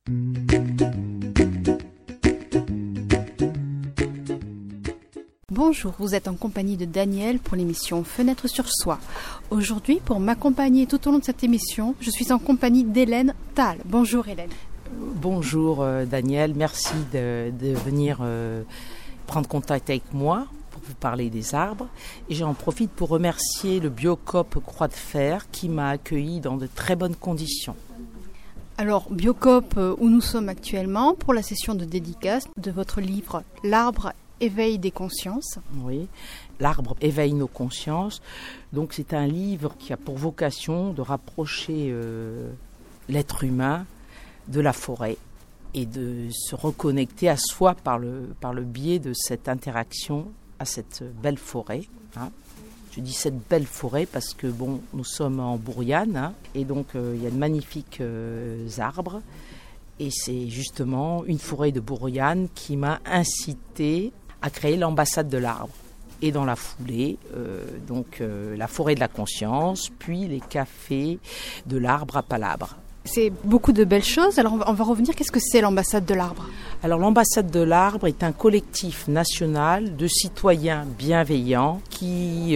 Bonjour, vous êtes en compagnie de Daniel pour l'émission Fenêtre sur Soi. Aujourd'hui, pour m'accompagner tout au long de cette émission, je suis en compagnie d'Hélène Tal. Bonjour Hélène. Bonjour Daniel, merci de venir prendre contact avec moi pour vous parler des arbres. Et j'en profite pour remercier le Biocoop Croix de Fer qui m'a accueilli dans de très bonnes conditions. Alors, Biocoop, où nous sommes actuellement, pour la session de dédicace de votre livre « L'arbre éveille des consciences ». Oui, l'arbre éveille nos consciences. Donc c'est un livre qui a pour vocation de rapprocher l'être humain de la forêt et de se reconnecter à soi par le biais de cette interaction à cette belle forêt. Je dis cette belle forêt parce que nous sommes en Bourriane et donc il y a de magnifiques arbres. Et c'est justement une forêt de Bourriane qui m'a incité à créer l'ambassade de l'arbre. Et dans la foulée, la forêt de la conscience, puis les cafés de l'arbre à Palabre. C'est beaucoup de belles choses. Alors on va revenir. Qu'est-ce que c'est l'ambassade de l'arbre ? Alors l'ambassade de l'arbre est un collectif national de citoyens bienveillants qui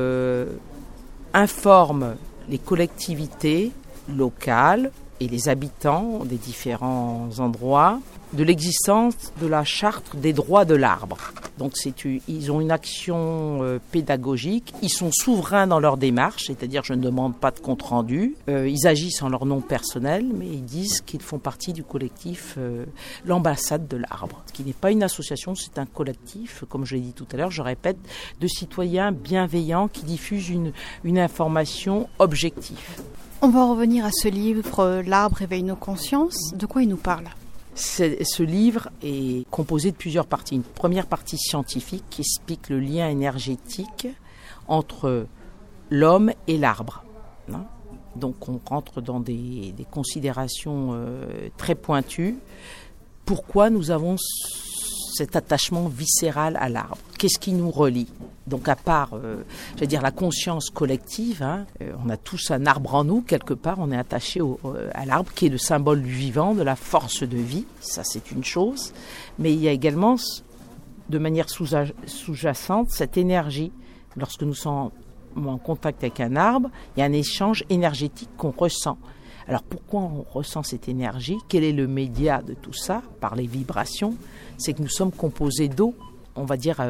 informent les collectivités locales et les habitants des différents endroits de l'existence de la charte des droits de l'arbre. Donc ils ont une action pédagogique, ils sont souverains dans leur démarche, c'est-à-dire je ne demande pas de compte-rendu, ils agissent en leur nom personnel, mais ils disent qu'ils font partie du collectif l'ambassade de l'arbre, ce qui n'est pas une association, c'est un collectif, comme je l'ai dit tout à l'heure, je répète, de citoyens bienveillants qui diffusent une information objective. On va revenir à ce livre, L'arbre éveille nos consciences. De quoi il nous parle ? Ce livre est composé de plusieurs parties. Une première partie scientifique qui explique le lien énergétique entre l'homme et l'arbre. Donc on rentre dans des considérations très pointues. Pourquoi nous avons cet attachement viscéral à l'arbre ? Qu'est-ce qui nous relie ? Donc à part, la conscience collective, on a tous un arbre en nous, quelque part, on est attaché à l'arbre qui est le symbole du vivant, de la force de vie, ça c'est une chose, mais il y a également, de manière sous-jacente, cette énergie. Lorsque nous sommes en contact avec un arbre, il y a un échange énergétique qu'on ressent. Alors pourquoi on ressent cette énergie ? Quel est le média de tout ça ? Par les vibrations, c'est que nous sommes composés d'eau, on va dire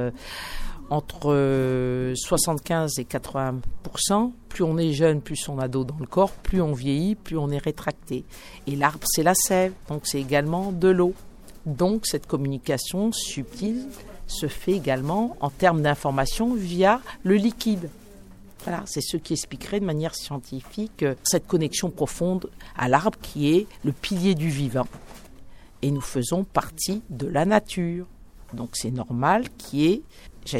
entre 75 et 80%. Plus on est jeune, plus on a d'eau dans le corps, plus on vieillit, plus on est rétracté. Et l'arbre, c'est la sève, donc c'est également de l'eau. Donc cette communication subtile se fait également en termes d'information via le liquide. Voilà, c'est ce qui expliquerait de manière scientifique cette connexion profonde à l'arbre qui est le pilier du vivant. Et nous faisons partie de la nature. Donc c'est normal qu'il y ait,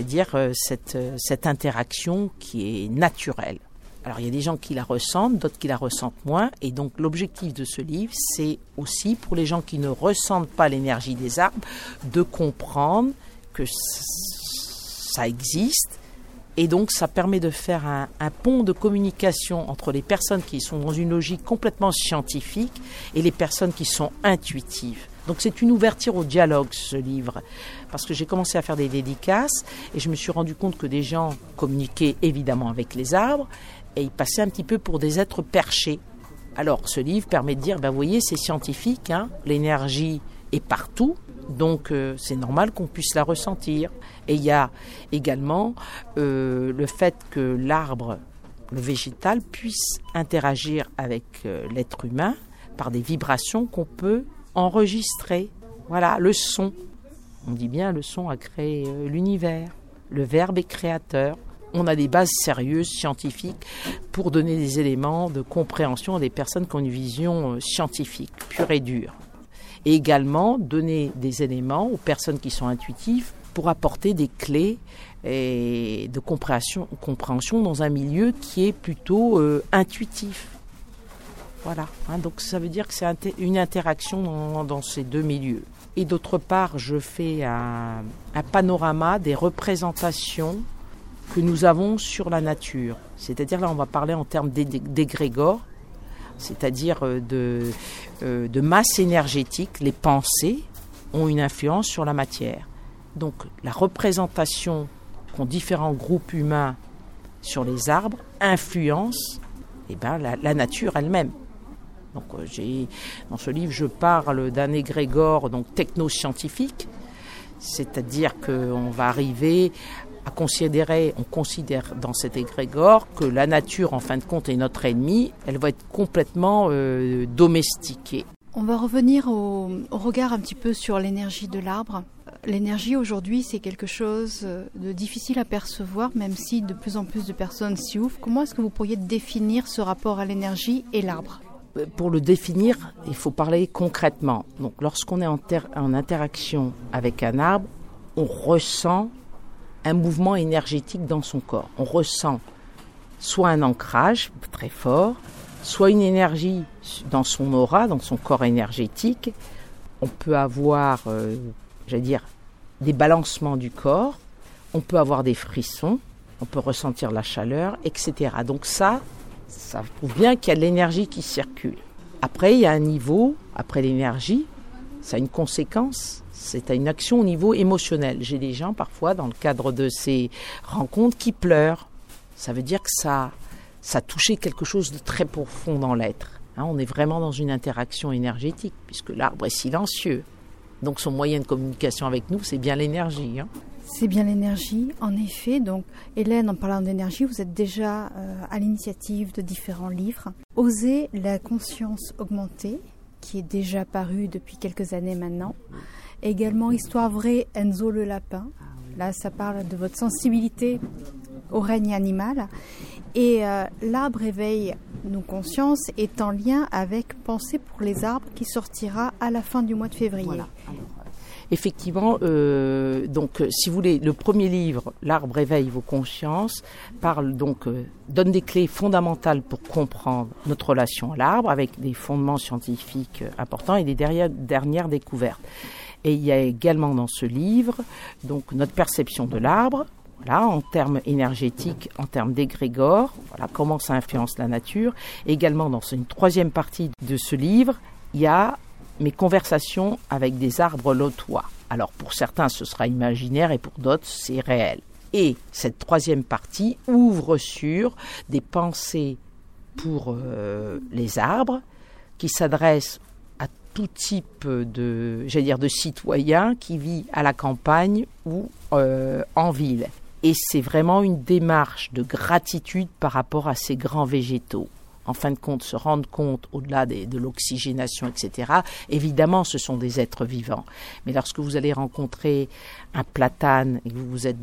cette interaction qui est naturelle. Alors il y a des gens qui la ressentent, d'autres qui la ressentent moins. Et donc l'objectif de ce livre, c'est aussi pour les gens qui ne ressentent pas l'énergie des arbres, de comprendre que ça existe. Et donc, ça permet de faire un pont de communication entre les personnes qui sont dans une logique complètement scientifique et les personnes qui sont intuitives. Donc, c'est une ouverture au dialogue, ce livre. Parce que j'ai commencé à faire des dédicaces et je me suis rendu compte que des gens communiquaient évidemment avec les arbres et ils passaient un petit peu pour des êtres perchés. Alors, ce livre permet de dire, vous voyez, c'est scientifique, l'énergie est partout. Donc c'est normal qu'on puisse la ressentir. Et il y a également le fait que l'arbre, le végétal, puisse interagir avec l'être humain par des vibrations qu'on peut enregistrer. Voilà, le son. On dit bien le son a créé l'univers. Le verbe est créateur. On a des bases sérieuses, scientifiques, pour donner des éléments de compréhension à des personnes qui ont une vision scientifique, pure et dure. Et également donner des éléments aux personnes qui sont intuitives pour apporter des clés et de compréhension dans un milieu qui est plutôt intuitif. Voilà, donc ça veut dire que c'est une interaction dans ces deux milieux. Et d'autre part, je fais un panorama des représentations que nous avons sur la nature. C'est-à-dire là, on va parler en termes d'égrégore. c'est-à-dire de masse énergétique. Les pensées ont une influence sur la matière. Donc la représentation qu'ont différents groupes humains sur les arbres influence la nature elle-même. Donc dans ce livre, je parle d'un égrégore donc technoscientifique, c'est-à-dire qu'on va arriver à on considère dans cet égrégore que la nature, en fin de compte, est notre ennemi. Elle va être complètement domestiquée. On va revenir au regard un petit peu sur l'énergie de l'arbre. L'énergie aujourd'hui, c'est quelque chose de difficile à percevoir, même si de plus en plus de personnes s'y ouvrent. Comment est-ce que vous pourriez définir ce rapport à l'énergie et l'arbre ? Pour le définir, il faut parler concrètement. Donc, lorsqu'on est en interaction avec un arbre, on ressent un mouvement énergétique dans son corps. On ressent soit un ancrage très fort, soit une énergie dans son aura, dans son corps énergétique. On peut avoir, des balancements du corps, on peut avoir des frissons, on peut ressentir la chaleur, etc. Donc ça prouve bien qu'il y a de l'énergie qui circule. Après, il y a un niveau, après l'énergie, ça a une conséquence, c'est une action au niveau émotionnel. J'ai des gens, parfois, dans le cadre de ces rencontres, qui pleurent. Ça veut dire que ça a touché quelque chose de très profond dans l'être. On est vraiment dans une interaction énergétique, puisque l'arbre est silencieux. Donc son moyen de communication avec nous, c'est bien l'énergie. C'est bien l'énergie, en effet. Donc, Hélène, en parlant d'énergie, vous êtes déjà à l'initiative de différents livres. Oser la conscience augmentée, qui est déjà paru depuis quelques années maintenant. Également, Histoire vraie, Enzo le lapin. Là, ça parle de votre sensibilité au règne animal. Et L'arbre éveille nos consciences est en lien avec Pensée pour les arbres qui sortira à la fin du mois de février. Voilà. Effectivement, si vous voulez, le premier livre, L'arbre éveille vos consciences, donne des clés fondamentales pour comprendre notre relation à l'arbre avec des fondements scientifiques importants et des dernières découvertes. Et il y a également dans ce livre notre perception de l'arbre, en termes énergétiques, en termes d'égrégore, comment ça influence la nature. Et également dans une troisième partie de ce livre, il y a mes conversations avec des arbres lotois. Alors pour certains ce sera imaginaire et pour d'autres c'est réel. Et cette troisième partie ouvre sur des pensées pour les arbres qui s'adressent à tout type de citoyens qui vit à la campagne ou en ville. Et c'est vraiment une démarche de gratitude par rapport à ces grands végétaux. En fin de compte, se rendre compte, au-delà de l'oxygénation, etc., évidemment, ce sont des êtres vivants. Mais lorsque vous allez rencontrer un platane et que vous êtes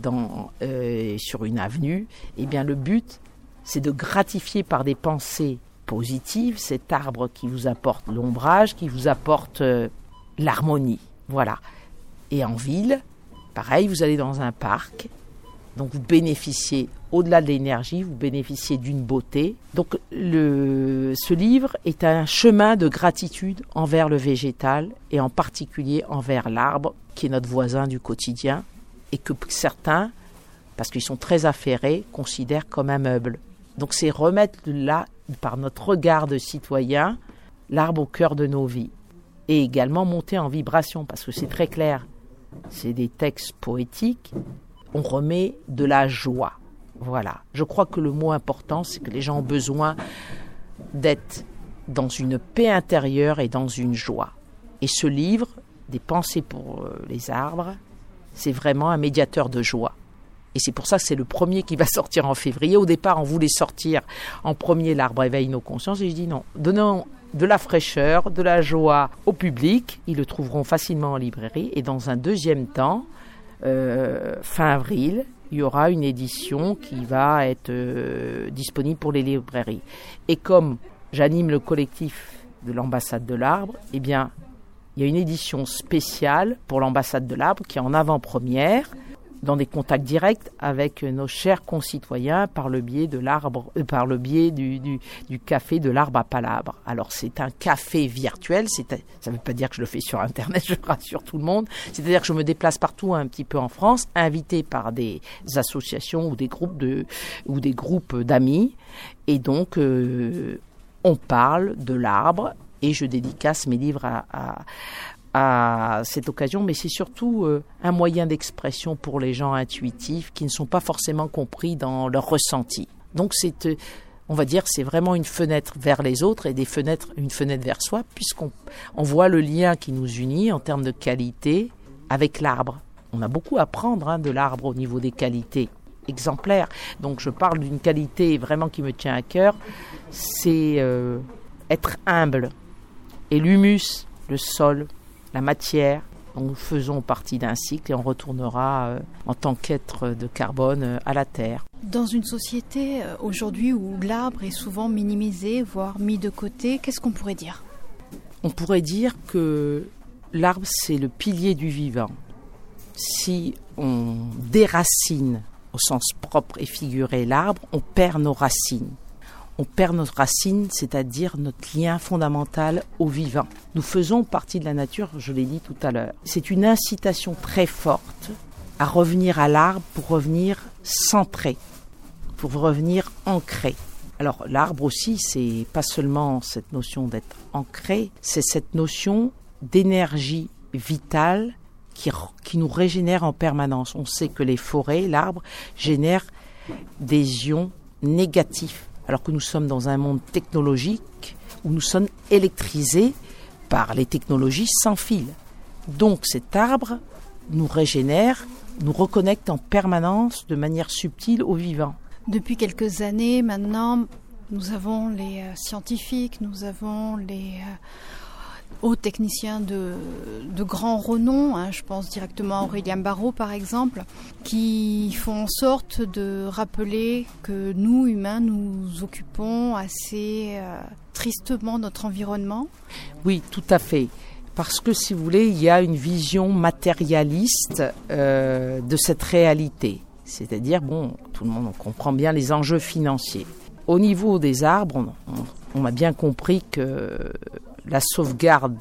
sur une avenue, le but, c'est de gratifier par des pensées positives cet arbre qui vous apporte l'ombrage, qui vous apporte l'harmonie. Voilà. Et en ville, pareil, vous allez dans un parc, donc vous bénéficiez, au-delà de l'énergie, vous bénéficiez d'une beauté. Donc ce livre est un chemin de gratitude envers le végétal et en particulier envers l'arbre qui est notre voisin du quotidien et que certains, parce qu'ils sont très affairés, considèrent comme un meuble. Donc c'est remettre là, par notre regard de citoyen, l'arbre au cœur de nos vies et également monter en vibration parce que c'est très clair, c'est des textes poétiques. On remet de la joie. Voilà. Je crois que le mot important, c'est que les gens ont besoin d'être dans une paix intérieure et dans une joie. Et ce livre, Des pensées pour les arbres, c'est vraiment un médiateur de joie. Et c'est pour ça que c'est le premier qui va sortir en février. Au départ, on voulait sortir en premier L'arbre éveille nos consciences. Et je dis non, donnons de la fraîcheur, de la joie au public. Ils le trouveront facilement en librairie. Et dans un deuxième temps, fin avril, il y aura une édition qui va être disponible pour les librairies. Et comme j'anime le collectif de l'ambassade de l'arbre, il y a une édition spéciale pour l'ambassade de l'arbre qui est en avant-première, dans des contacts directs avec nos chers concitoyens par le biais de l'arbre, du café de l'arbre à Palabre. Alors c'est un café virtuel, ça ne veut pas dire que je le fais sur Internet, je rassure tout le monde. C'est-à-dire que je me déplace partout un petit peu en France, invité par des associations ou des groupes d'amis, et donc on on parle de l'arbre et je dédicace mes livres à cette occasion, mais c'est surtout un moyen d'expression pour les gens intuitifs qui ne sont pas forcément compris dans leur ressenti. Donc on va dire, c'est vraiment une fenêtre vers les autres et une fenêtre vers soi, puisqu'on voit le lien qui nous unit en termes de qualité avec l'arbre. On a beaucoup à apprendre de l'arbre au niveau des qualités exemplaires. Donc je parle d'une qualité vraiment qui me tient à cœur, c'est être humble. Et l'humus, le sol, la matière, nous faisons partie d'un cycle et on retournera en tant qu'être de carbone à la terre. Dans une société aujourd'hui où l'arbre est souvent minimisé, voire mis de côté, qu'est-ce qu'on pourrait dire ? On pourrait dire que l'arbre, c'est le pilier du vivant. Si on déracine au sens propre et figuré l'arbre, on perd nos racines. On perd notre racine, c'est-à-dire notre lien fondamental au vivant. Nous faisons partie de la nature, je l'ai dit tout à l'heure. C'est une incitation très forte à revenir à l'arbre pour revenir centré, pour revenir ancré. Alors l'arbre aussi, c'est pas seulement cette notion d'être ancré, c'est cette notion d'énergie vitale qui nous régénère en permanence. On sait que les forêts, l'arbre, génèrent des ions négatifs. Alors que nous sommes dans un monde technologique où nous sommes électrisés par les technologies sans fil. Donc cet arbre nous régénère, nous reconnecte en permanence de manière subtile au vivant. Depuis quelques années maintenant, nous avons les scientifiques, nous avons les hauts techniciens de grand renom, je pense directement à Aurélien Barraud par exemple, qui font en sorte de rappeler que nous, humains, nous occupons assez tristement notre environnement. Oui, tout à fait. Parce que si vous voulez, il y a une vision matérialiste de cette réalité. C'est-à-dire, tout le monde comprend bien les enjeux financiers. Au niveau des arbres, on a bien compris que la sauvegarde,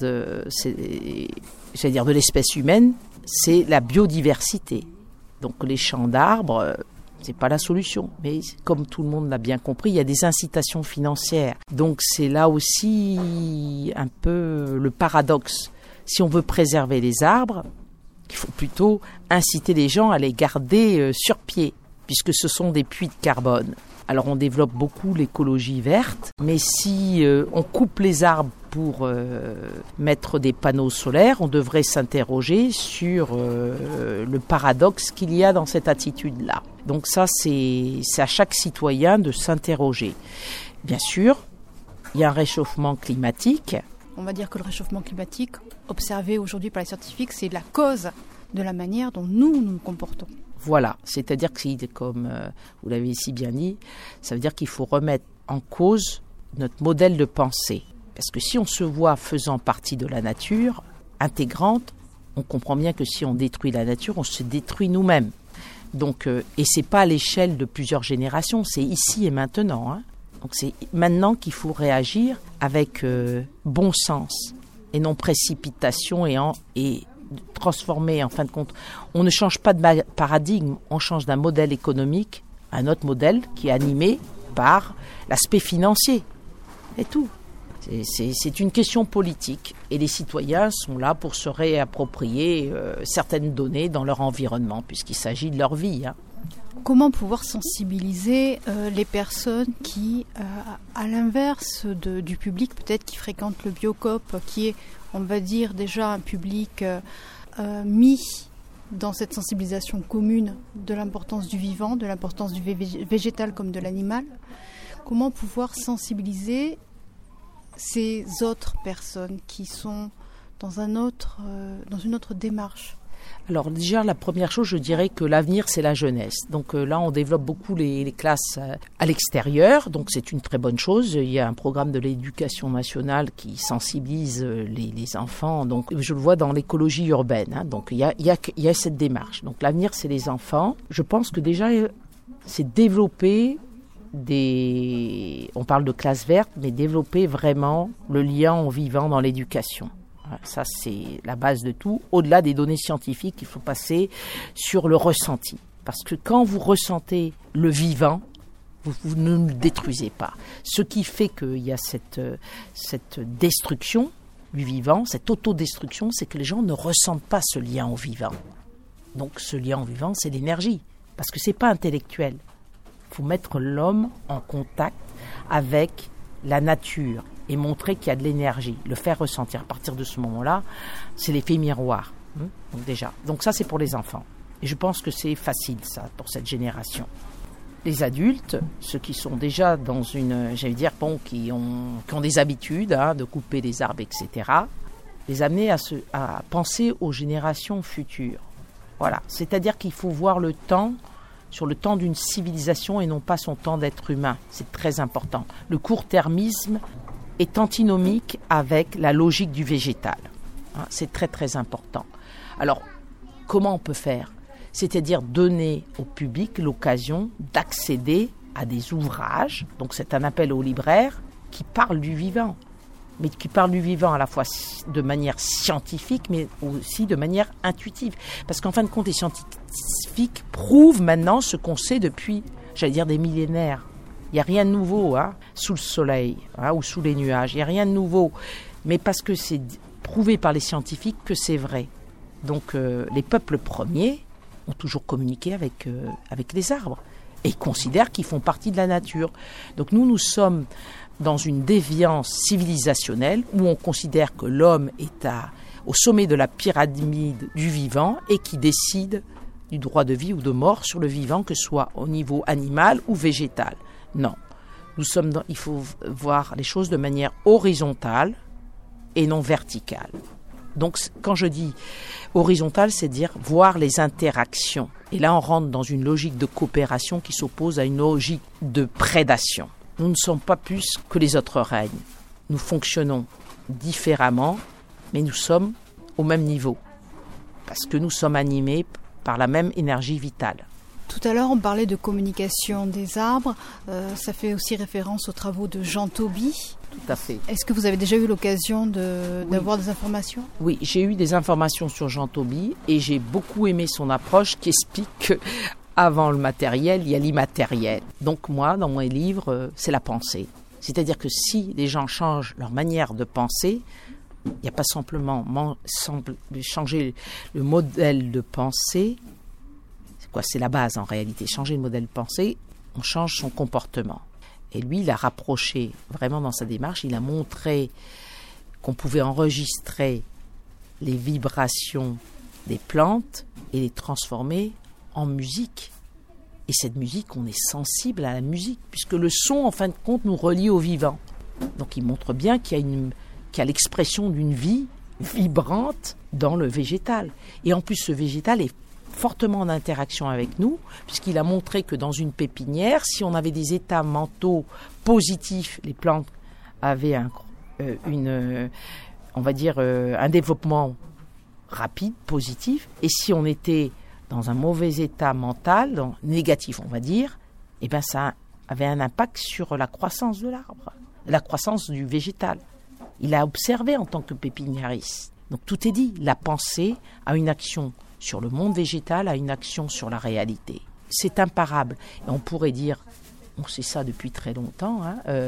de l'espèce humaine, c'est la biodiversité. Donc les champs d'arbres, c'est pas la solution. Mais comme tout le monde l'a bien compris, il y a des incitations financières. Donc c'est là aussi un peu le paradoxe. Si on veut préserver les arbres, il faut plutôt inciter les gens à les garder sur pied, puisque ce sont des puits de carbone. Alors on développe beaucoup l'écologie verte, mais si on coupe les arbres pour mettre des panneaux solaires, on devrait s'interroger sur le paradoxe qu'il y a dans cette attitude-là. Donc ça, c'est à chaque citoyen de s'interroger. Bien sûr, il y a un réchauffement climatique. On va dire que le réchauffement climatique, observé aujourd'hui par les scientifiques, c'est la cause de la manière dont nous nous comportons. Voilà, c'est-à-dire que, comme vous l'avez si bien dit, ça veut dire qu'il faut remettre en cause notre modèle de pensée. Parce que si on se voit faisant partie de la nature, intégrante, on comprend bien que si on détruit la nature, on se détruit nous-mêmes. Donc, et c'est pas à l'échelle de plusieurs générations, c'est ici et maintenant. Donc c'est maintenant qu'il faut réagir avec bon sens et non précipitation et transformer, en fin de compte. On ne change pas de paradigme, on change d'un modèle économique à un autre modèle qui est animé par l'aspect financier. Et tout. C'est une question politique et les citoyens sont là pour se réapproprier certaines données dans leur environnement puisqu'il s'agit de leur vie. Comment pouvoir sensibiliser les personnes qui, à l'inverse du public peut-être qui fréquente le Biocoop, qui est, on va dire, déjà un public mis dans cette sensibilisation commune de l'importance du vivant, de l'importance du végétal comme de l'animal. Comment pouvoir sensibiliser ces autres personnes qui sont dans une autre démarche? Alors déjà, la première chose, je dirais que l'avenir, c'est la jeunesse. Donc là, on développe beaucoup les classes à l'extérieur, donc c'est une très bonne chose. Il y a un programme de l'éducation nationale qui sensibilise les enfants. Donc je le vois dans l'écologie urbaine. Donc il y a cette démarche. Donc l'avenir, c'est les enfants. Je pense que déjà, c'est développer on parle de classe verte, mais développer vraiment le lien au vivant dans l'éducation. Ça, c'est la base de tout. Au-delà des données scientifiques, il faut passer sur le ressenti. Parce que quand vous ressentez le vivant, Vous ne le détruisez pas. Ce qui fait qu'il y a cette destruction du vivant, cette autodestruction, c'est que les gens ne ressentent pas ce lien au vivant. Donc ce lien au vivant, c'est l'énergie, parce que c'est pas intellectuel. Il faut mettre l'homme en contact avec la nature et montrer qu'il y a de l'énergie, le faire ressentir. À partir de ce moment-là, c'est l'effet miroir. Donc ça, c'est pour les enfants. Et je pense que c'est facile, ça, pour cette génération. Les adultes, ceux qui sont déjà dans qui ont des habitudes de couper les arbres, etc., les amener à penser aux générations futures. Voilà. C'est-à-dire qu'il faut voir le temps sur le temps d'une civilisation et non pas son temps d'être humain. C'est très important. Le court-termisme est antinomique avec la logique du végétal. C'est très très important. Alors, comment on peut faire ? C'est-à-dire donner au public l'occasion d'accéder à des ouvrages, donc c'est un appel aux libraires, qui parlent du vivant, mais qui parlent du vivant à la fois de manière scientifique, mais aussi de manière intuitive. Parce qu'en fin de compte, les scientifiques prouvent maintenant ce qu'on sait depuis, des millénaires. Il n'y a rien de nouveau sous le soleil ou sous les nuages, il n'y a rien de nouveau. Mais parce que c'est prouvé par les scientifiques que c'est vrai. Donc les peuples premiers ont toujours communiqué avec les arbres et considèrent qu'ils font partie de la nature. Donc nous sommes dans une déviance civilisationnelle où on considère que l'homme est au sommet de la pyramide du vivant et qui décide du droit de vie ou de mort sur le vivant, que ce soit au niveau animal ou végétal. Non, il faut voir les choses de manière horizontale et non verticale. Donc, quand je dis horizontal, c'est dire voir les interactions. Et là, on rentre dans une logique de coopération qui s'oppose à une logique de prédation. Nous ne sommes pas plus que les autres règnes. Nous fonctionnons différemment, mais nous sommes au même niveau. Parce que nous sommes animés par la même énergie vitale. Tout à l'heure, on parlait de communication des arbres. Ça fait aussi référence aux travaux de Jean Tauby. Tout à fait. Est-ce que vous avez déjà eu l'occasion d'avoir des informations ? Oui, j'ai eu des informations sur Jean Tauby et j'ai beaucoup aimé son approche qui explique qu'avant le matériel, il y a l'immatériel. Donc moi, dans mes livres, c'est la pensée. C'est-à-dire que si les gens changent leur manière de penser, il n'y a pas simplement changer le modèle de pensée. C'est la base en réalité. Changer le modèle de pensée, on change son comportement. Et lui, il a rapproché, vraiment dans sa démarche, il a montré qu'on pouvait enregistrer les vibrations des plantes et les transformer en musique. Et cette musique, on est sensible à la musique, puisque le son, en fin de compte, nous relie au vivant. Donc il montre bien qu'il y a l'expression d'une vie vibrante dans le végétal. Et en plus, ce végétal est fortement en interaction avec nous, puisqu'il a montré que dans une pépinière, si on avait des états mentaux positifs, les plantes avaient un développement rapide, positif, et si on était dans un mauvais état mental, négatif on va dire, ça avait un impact sur la croissance de l'arbre, la croissance du végétal. Il a observé en tant que pépiniériste. Donc tout est dit, la pensée a une action sur le monde végétal, a une action sur la réalité. C'est imparable. Et on pourrait dire, on sait ça depuis très longtemps,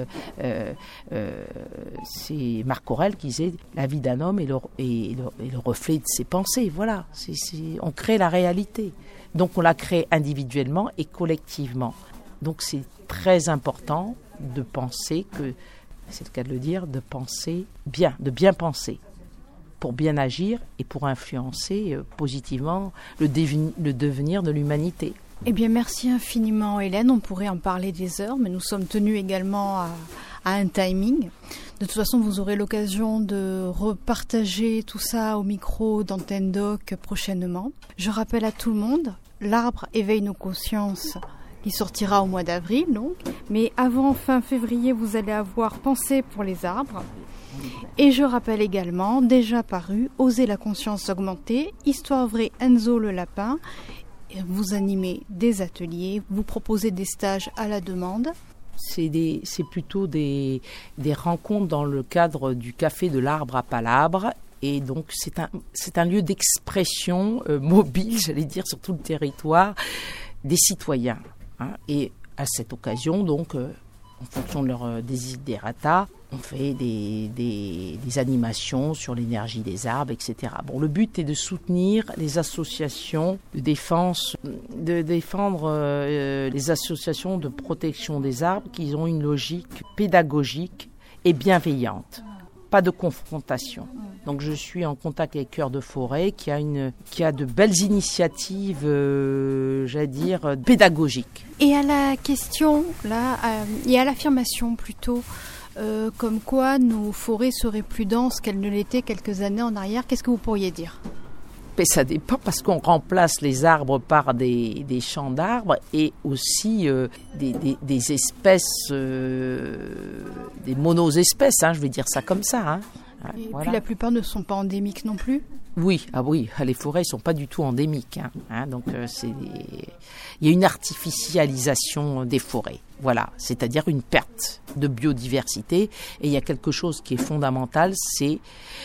c'est Marc Aurèle qui disait « La vie d'un homme est le reflet de ses pensées ». Voilà, on crée la réalité. Donc on la crée individuellement et collectivement. Donc c'est très important de penser c'est le cas de le dire, de penser bien, de bien penser, pour bien agir et pour influencer positivement le devenir de l'humanité. Eh bien, merci infiniment, Hélène. On pourrait en parler des heures, mais nous sommes tenus également à un timing. De toute façon, vous aurez l'occasion de repartager tout ça au micro d'Antenne Doc prochainement. Je rappelle à tout le monde, l'arbre éveille nos consciences, qui sortira au mois d'avril, donc. Mais avant fin février, vous allez avoir Pensée pour les arbres. Et je rappelle également, déjà paru, Oser la conscience augmentée, Histoire vraie Enzo le lapin. Vous animez des ateliers, vous proposez des stages à la demande. C'est plutôt des rencontres dans le cadre du Café de l'Arbre à Palabre. Et donc c'est un lieu d'expression mobile, j'allais dire, sur tout le territoire des citoyens. Et À cette occasion, donc, en fonction de leur desiderata, on fait des animations sur l'énergie des arbres, etc. Bon, le but est de soutenir les associations de défense, de défendre les associations de protection des arbres qui ont une logique pédagogique et bienveillante. Pas de confrontation. Donc je suis en contact avec Cœur de Forêt qui a de belles initiatives, pédagogiques. Et à la question, là, et à l'affirmation plutôt, comme quoi nos forêts seraient plus denses qu'elles ne l'étaient quelques années en arrière, qu'est-ce que vous pourriez dire ? Mais ça dépend parce qu'on remplace les arbres par des champs d'arbres et aussi des espèces, des monoespèces, je vais dire ça comme ça. Et voilà. Puis la plupart ne sont pas endémiques non plus ? Oui, les forêts ne sont pas du tout endémiques. Donc il y a une artificialisation des forêts. Voilà, c'est-à-dire une perte de biodiversité. Et il y a quelque chose qui est fondamental, c'est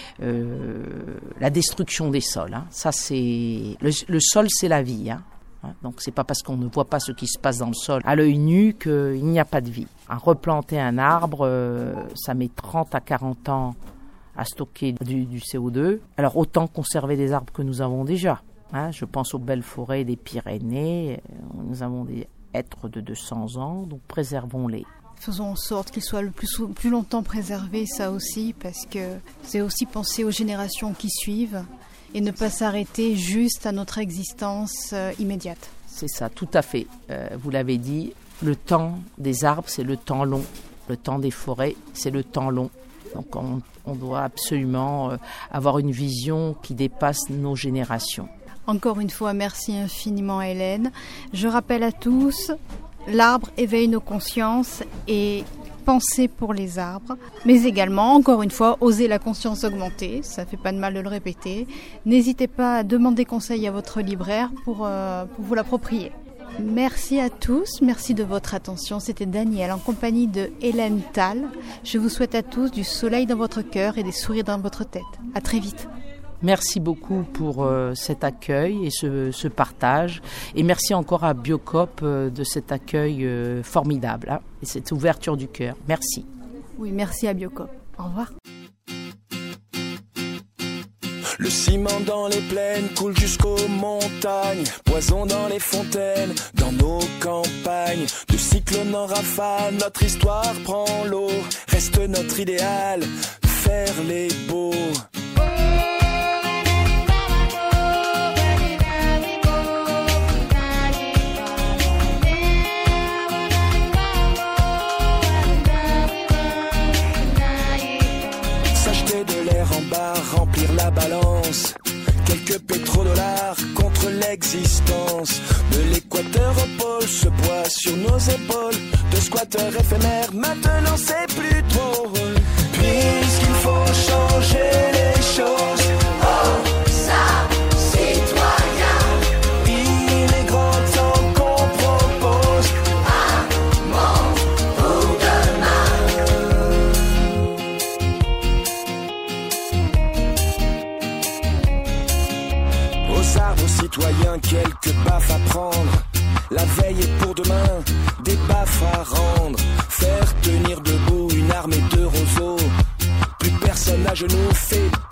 la destruction des sols. Ça, c'est le sol, c'est la vie. Donc c'est pas parce qu'on ne voit pas ce qui se passe dans le sol à l'œil nu qu'il n'y a pas de vie. Replanter un arbre, ça met 30 à 40 ans à stocker du CO2. Alors autant conserver des arbres que nous avons déjà. Je pense aux belles forêts des Pyrénées. Nous avons des hêtres de 200 ans, donc préservons-les. Faisons en sorte qu'ils soient le plus longtemps préservés, ça aussi, parce que c'est aussi penser aux générations qui suivent et ne pas s'arrêter juste à notre existence immédiate. C'est ça, tout à fait. Vous l'avez dit, le temps des arbres, c'est le temps long. Le temps des forêts, c'est le temps long. Donc on doit absolument avoir une vision qui dépasse nos générations. Encore une fois, merci infiniment Hélène. Je rappelle à tous, l'arbre éveille nos consciences et penser pour les arbres, mais également, encore une fois, oser la conscience augmentée, ça fait pas de mal de le répéter. N'hésitez pas à demander conseil à votre libraire pour vous l'approprier. Merci à tous, merci de votre attention. C'était Daniel en compagnie de Hélène Thal. Je vous souhaite à tous du soleil dans votre cœur et des sourires dans votre tête. À très vite. Merci beaucoup pour cet accueil et ce partage. Et merci encore à Biocop de cet accueil formidable et cette ouverture du cœur. Merci. Oui, merci à Biocop. Au revoir. Le ciment dans les plaines coule jusqu'aux montagnes, poison dans les fontaines, dans nos campagnes. De cyclone en rafale, notre histoire prend l'eau. Reste notre idéal, faire les beaux. Remplir la balance, quelques pétrodollars contre l'existence. De l'équateur au pôle, ce poids sur nos épaules, de squatteurs éphémères, maintenant c'est plus drôle. Puisqu'il faut changer les choses, oh ça, citoyen, il est grand temps qu'on propose un monde pour demain. Aux arbres citoyens, quelques baffes à prendre. La veille est pour demain, des baffes à rendre. Faire tenir debout une armée de roseaux. Plus personne à genoux fait